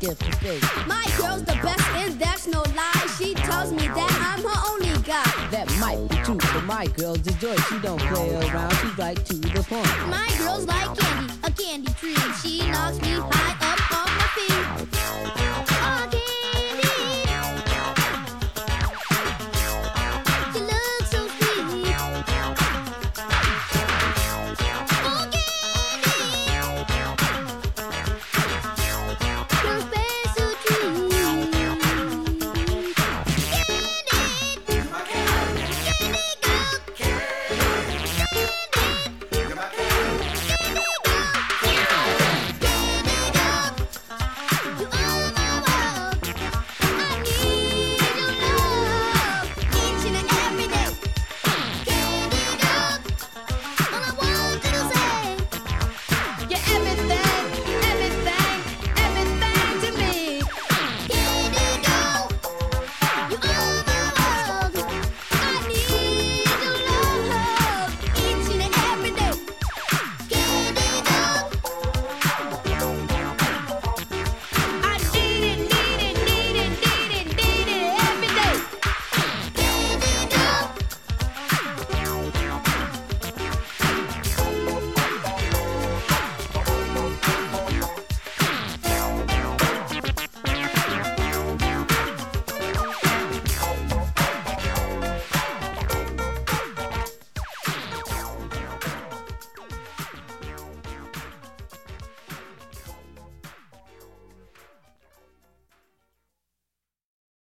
gift to fate. My girl's the best and that's no lie. She tells me that I'm her only guy. That might be true, but my girl's a joy. She don't play around, she's right to the point. My girl's like candy, a candy tree. She knocks me high up on my feet.